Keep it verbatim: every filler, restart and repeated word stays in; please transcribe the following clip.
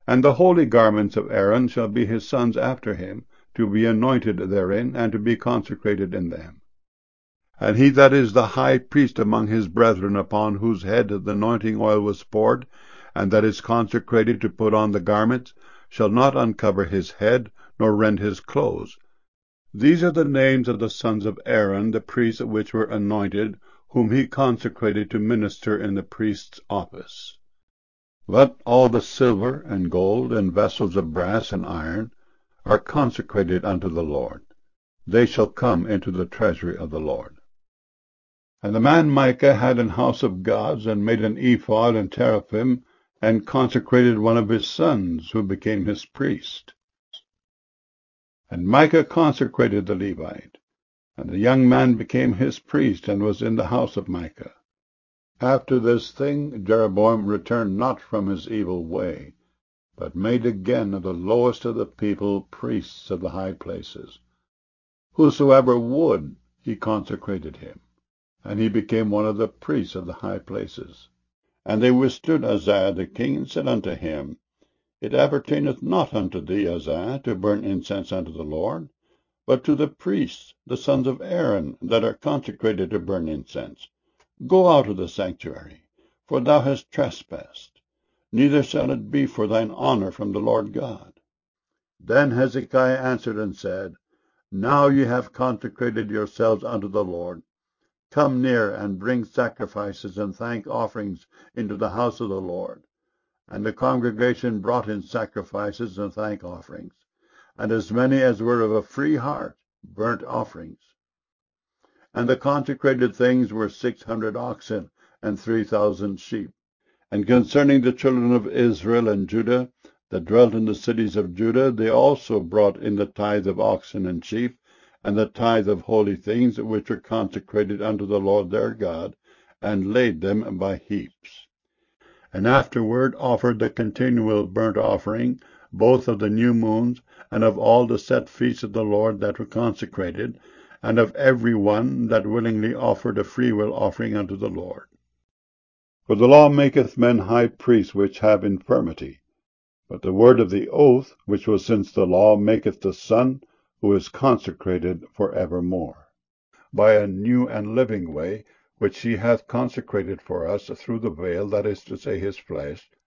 And the holy garments of Aaron shall be his sons after him, to be anointed therein, and to be consecrated in them. And he that is the high priest among his brethren, upon whose head the anointing oil was poured, and that is consecrated to put on the garments, shall not uncover his head, nor rend his clothes. These are the names of the sons of Aaron, the priests which were anointed, whom he consecrated to minister in the priest's office. But all the silver and gold and vessels of brass and iron are consecrated unto the Lord. They shall come into the treasury of the Lord. And the man Micah had an house of gods, and made an ephod and teraphim, and consecrated one of his sons, who became his priest. And Micah consecrated the Levite, and the young man became his priest, and was in the house of Micah. After this thing Jeroboam returned not from his evil way, but made again of the lowest of the people priests of the high places. Whosoever would, he consecrated him, and he became one of the priests of the high places. And they withstood Uzziah the king, and said unto him, It appertaineth not unto thee, Uzziah, to burn incense unto the Lord, but to the priests, the sons of Aaron, that are consecrated to burn incense. Go out of the sanctuary, for thou hast trespassed, neither shall it be for thine honor from the Lord God. Then Hezekiah answered and said, Now ye have consecrated yourselves unto the Lord. Come near, and bring sacrifices and thank offerings into the house of the Lord. And the congregation brought in sacrifices and thank offerings, and as many as were of a free heart burnt offerings. And the consecrated things were six hundred oxen, and three thousand sheep. And concerning the children of Israel and Judah, that dwelt in the cities of Judah, they also brought in the tithe of oxen and sheep, and the tithe of holy things which were consecrated unto the Lord their God, and laid them by heaps. And afterward offered the continual burnt offering, both of the new moons, and of all the set feasts of the Lord that were consecrated, and of every one that willingly offered a freewill offering unto the Lord. For the law maketh men high priests which have infirmity, but the word of the oath, which was since the law, maketh the Son, who is consecrated for evermore, by a new and living way, which he hath consecrated for us through the veil, that is to say, his flesh,